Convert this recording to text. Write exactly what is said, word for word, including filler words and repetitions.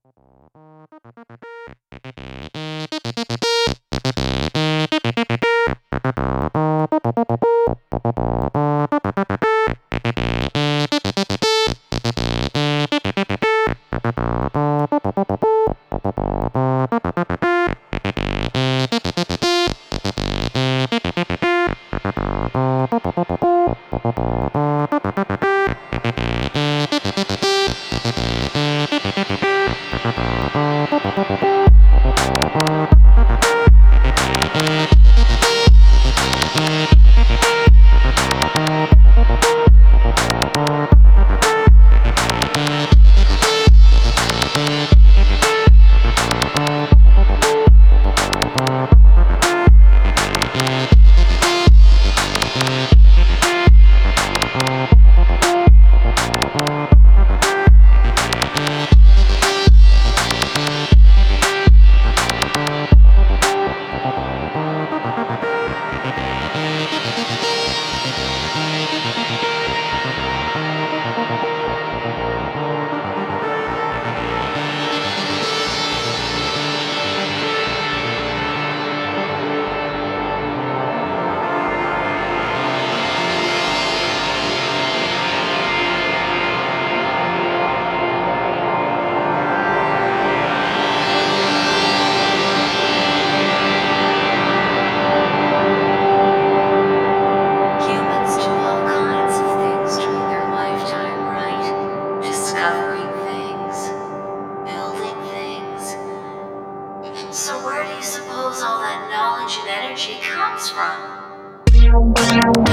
Humans do all kinds of things during their lifetime, right? Discovering things, building things. So where do you suppose all that knowledge and energy comes from?